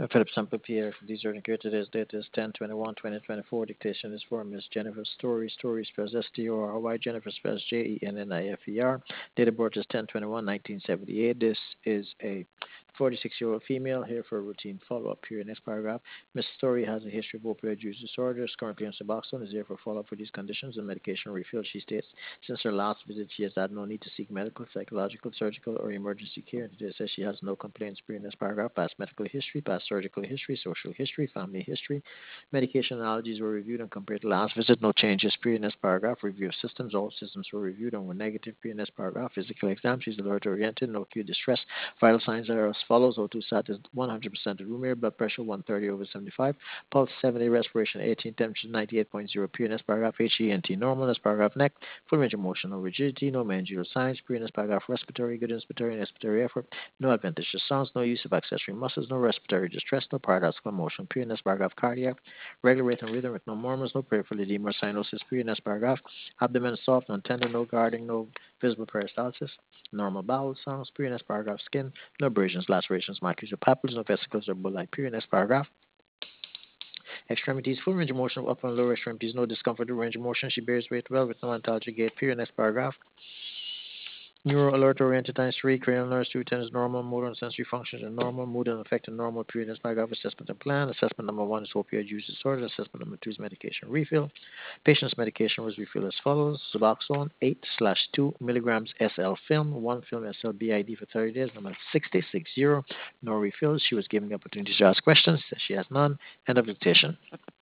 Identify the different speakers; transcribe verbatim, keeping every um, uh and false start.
Speaker 1: Philip Sample Pierre, these are indicated today's date is ten twenty-one twenty twenty-four. Dictation is for Miss Jennifer Story. Story spells S T O R Y. Jennifer spells J E N N I F E R. Date of birth is ten twenty-one nineteen seventy-eight. This is a forty-six year old female here for a routine follow up period. Next paragraph. Miss Story has a history of opioid use disorders, currently on Suboxone, is here for follow up for these conditions and medication refill. She states since her last visit, she has had no need to seek medical, psychological, surgical, or emergency care. It says she has no complaints period. Next paragraph. Past medical history, past surgical history, social history, family history. Medication allergies were reviewed and compared to last visit. No changes. Pre-ness paragraph. Review of systems. All systems were reviewed and were negative. Pre-ness paragraph. Physical exam. She's alert oriented. No acute distress. Vital signs are as follows. O two sat is one hundred percent of room air. Blood pressure one thirty over seventy-five. Pulse seventy. Respiration eighteen. Temperature ninety-eight point zero. Pre-ness paragraph. H E N T normal. Ness paragraph. Neck. Full range of motion. No rigidity. No meningeal signs. Pre-ness paragraph. Respiratory. Good inspiratory and expiratory effort. No adventitious sounds. No use of accessory muscles. No respiratory distress. No paradoxical motion. Pre-ness paragraph. Cardiac. Regular rate and rhythm with no murmurs, no peripheral edema or cyanosis. Period. Next paragraph. Abdomen soft, no tender, no guarding, no visible peristalsis. Normal bowel sounds. Period. Next paragraph. Skin, no abrasions, lacerations, markings, or papules, no vesicles or bullae. Period. Next paragraph. Extremities, full range of motion of upper and lower extremities, no discomfort or range of motion. She bears weight well with no antalgia gait. Period. Next paragraph. Neuro alert oriented times three, cranial nerves two ten is normal, motor and sensory functions are normal, mood and affect are normal, period. Next paragraph. Assessment and plan. Assessment number one is opioid use disorder. Assessment number two is medication refill. Patient's medication was refilled as follows: Suboxone eight slash two milligrams S L film, one film S L B I D for thirty days, number sixty six zero. No refills. She was given the opportunity to ask questions. Says she has none. End of dictation.